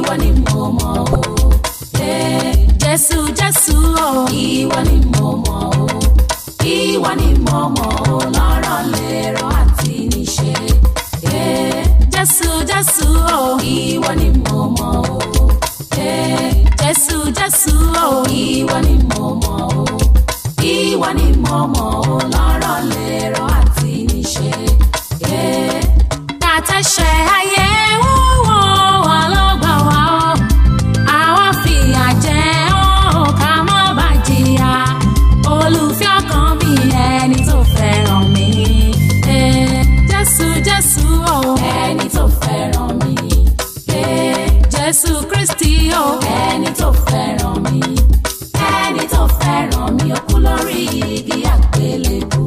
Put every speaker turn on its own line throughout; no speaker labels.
ìwọ ni mo mọ̀ o. Jésù Jésù o, ìwọ ni mo mọ̀ o. Ìwọ ni mo mọ̀ o, lọ́rọ̀ lérò àti níṣe. Jésù Jésù o, ìwọ ni mo mọ̀ o. Jésù Jésù o, ìwọ ni mo mọ̀ o. Ìwọ ni mo mọ̀ o, lọ́rọ̀ lérò àti níṣe. Kàtẹ́ṣẹ̀ ayé wúwo wà lọ́gbà wá o. Àwa fìyà jẹ ọ́ ká má bàa jìyà. Olùfẹ́ ọkàn mi ẹni tó fẹ́ràn mi. Jésù Jésù o, ẹni tó fẹ́ràn mi. Jésù Kristi o, ẹni tó fẹ́ràn mi. Ẹni tó fẹ́ràn mi ó kú lórí igi àgbélébùú.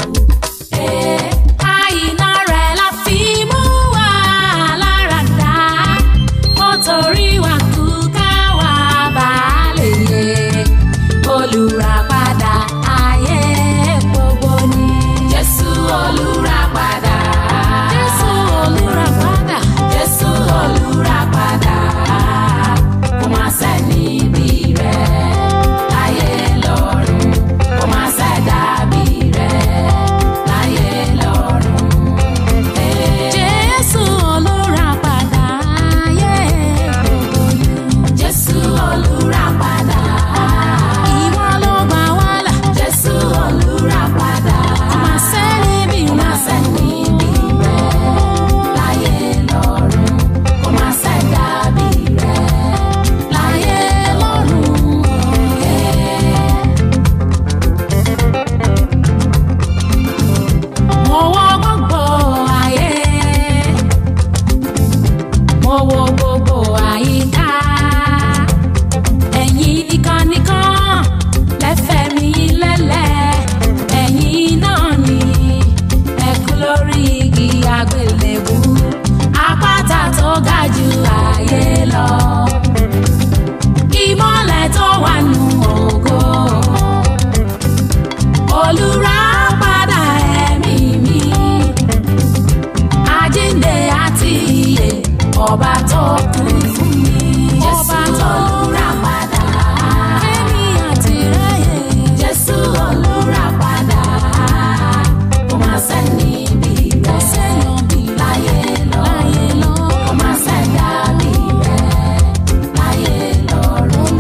Àìná rẹ̀ la fi mú wa láradá. Ó torí wa kú ká wá bá lè yè. Olùràpadà ayé gbogbo ni. Jésù olùràpadà. Jésù olùràpadà. Jésù olùràpadà. Kò má sẹ́ni bí rẹ̀ láyé lọ́run. Kò má sẹ́dá bí rẹ̀ láyé lọ́run. Jésù olùràpadà ayé gbogbo ni. Jésù olùràpadà. Ìwọ ló gbà wá là. Jésù olùràpadà. Kò má sẹ́ni bí rẹ̀. Kò má sẹ́ni bí rẹ̀ láyé lọ́run. Kò má sẹ́dá bí rẹ̀ láyé lọ́run. Mo wo gbogbo ayé, mo wo gbogbo àyíká. Ẹ̀yin nìkan nìkan lẹ́fẹ̀ẹ́ mi lélẹ̀. Ẹ̀yin náà ni ẹ kú lórí igi àgbélébùú. Àpáta tó ga jù ayé lọ. Ìmọ́lẹ̀ tó wà nù ògo. Olùràpadà ẹ̀mí mi. Àjíǹde àti ìyè, ọba tó kú fún mi. Jésù olùràpadà. Ẹ̀mí àti ráyè. Jésù olùràpadà. Kò má sẹ́ni bí rẹ̀ láyé lọ. Kò má sẹ́dá bí rẹ̀ láyé lọ́run.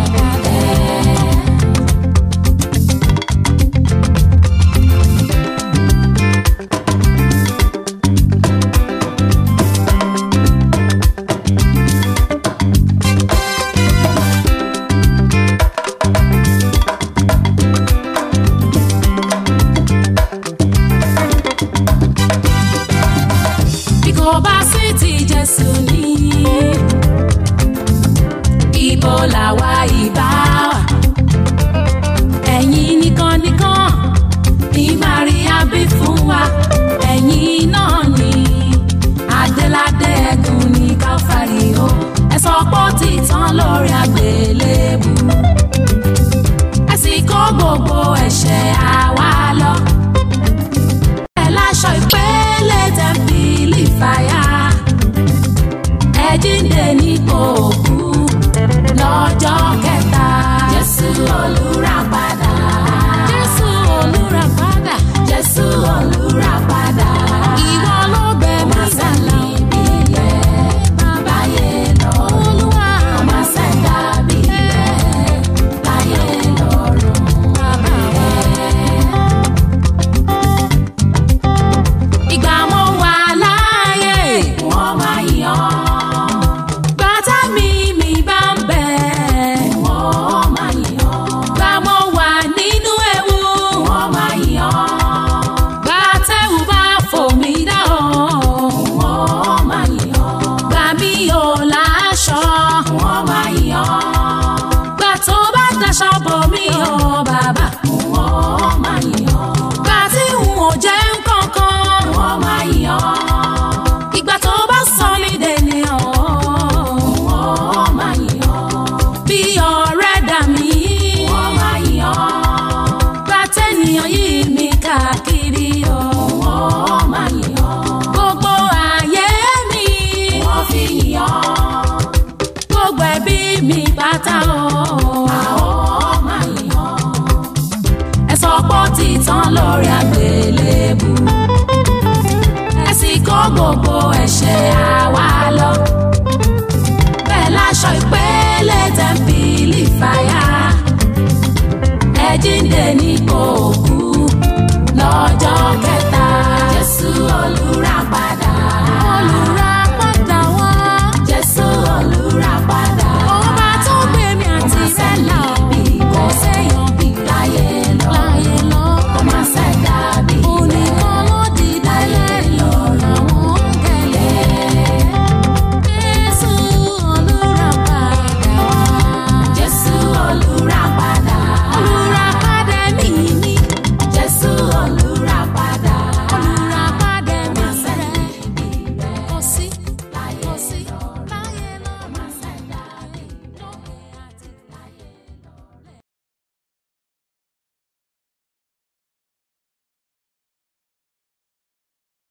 Bí kò bá sí ti Jésù ní, ibo làwa ìbá wà? Ẹ̀yin nìkan nìkan ni Màríà bí fún wa. Ẹ̀yin náà ni adéládé ẹ̀gún ní Káfárì o. Ẹ sọ pé ó ti tán lórí àgbélébùú. Ẹ sì kó gbogbo ẹ̀ṣẹ̀ àwa lọ. Ẹ láṣọ ìpele tẹ́ḿpìlì fàyà. Ẹ jíǹde nípò òkú lọ́jọ́ kẹta. Jésù olùràpadà. Jésù olùràpadà. Jésù olùràpadà. Ìwọ ló bẹ̀ mí sálà. Bí rẹ̀ láyé lọ. Olúwa. Kò má sẹ́dá bí rẹ̀ láyé lọ́run. Ìgbà mo wà láàyè, wọ́n máa yàn. Bàtà mi pátá o. A ó máa yàn. Ẹ sọ pé ó ti tán lórí àgbélébù. Ẹ sì kó gbogbo ẹ̀ṣẹ̀ àwa lọ. Bẹ́ẹ̀ láṣọ ìpele tẹ́ḿpìlì fàya. Ẹ jíǹde ní òkú lọ́jọ́ kẹta. Jésù olú.